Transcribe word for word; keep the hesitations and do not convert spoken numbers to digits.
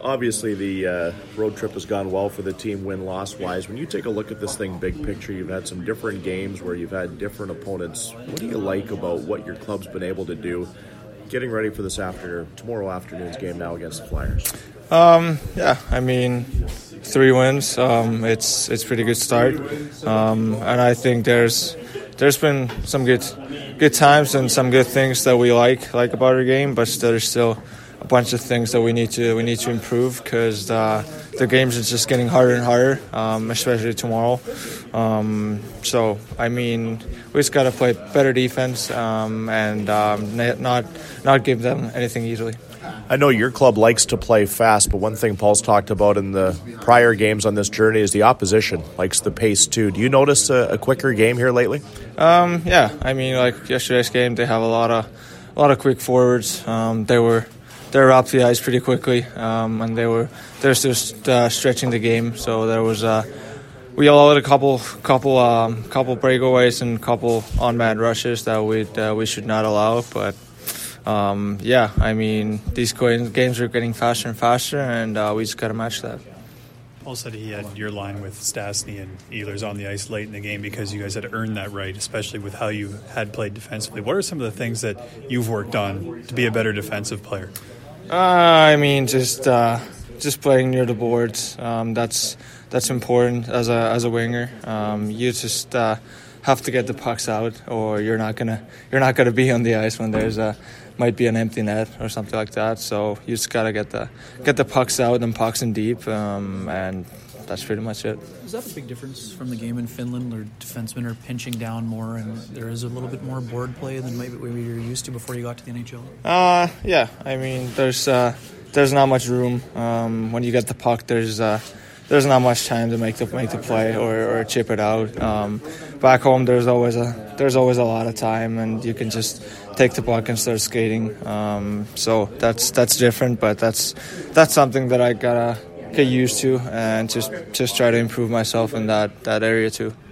obviously the uh, road trip has gone well for the team win-loss wise. When you take a look at this thing big picture, you've had some different games where you've had different opponents. What do you like about what your club's been able to do getting ready for this after tomorrow afternoon's game now against the Flyers? Um, yeah, I mean, three wins. Um, it's it's pretty good start, um, and I think there's there's been some good good times and some good things that we like like about our game, but there's still a bunch of things that we need to we need to improve because the the games is just getting harder and harder, um, especially tomorrow. Um, so I mean, we just got to play better defense um, and um, not not give them anything easily. I know your club likes to play fast, but one thing Paul's talked about in the prior games on this journey is the opposition likes the pace too. Do you notice a, a quicker game here lately? Um, yeah, I mean, like yesterday's game, they have a lot of a lot of quick forwards. Um, they were they were up the ice pretty quickly, um, and they were they're just uh, stretching the game. So there was uh, we allowed a couple couple um, couple breakaways and couple on-man rushes that we uh, we should not allow, but. Um, yeah, I mean, these games are getting faster and faster, and uh, we just got to match that. Paul said he had your line with Stastny and Ehlers on the ice late in the game because you guys had earned that right, especially with how you had played defensively. What are some of the things that you've worked on to be a better defensive player? Uh, I mean, just uh, just playing near the boards. Um, that's that's important as a as a winger. Um, you just uh, have to get the pucks out, or you're not gonna you're not gonna be on the ice when there's a. Might be an empty net or something like that. So you just gotta get the get the pucks out and pucks in deep, um, and that's pretty much it. Is that a big difference from the game in Finland, where defensemen are pinching down more, and there is a little bit more board play than maybe we were used to before you got to the N H L? Uh, yeah. I mean, there's uh, there's not much room. Um, when you get the puck, there's uh, there's not much time to make the make the play or, or chip it out. Um, back home, there's always a there's always a lot of time, and you can just take the puck and start skating. Um, so that's that's different, but that's that's something that I gotta get used to and just just try to improve myself in that, that area too.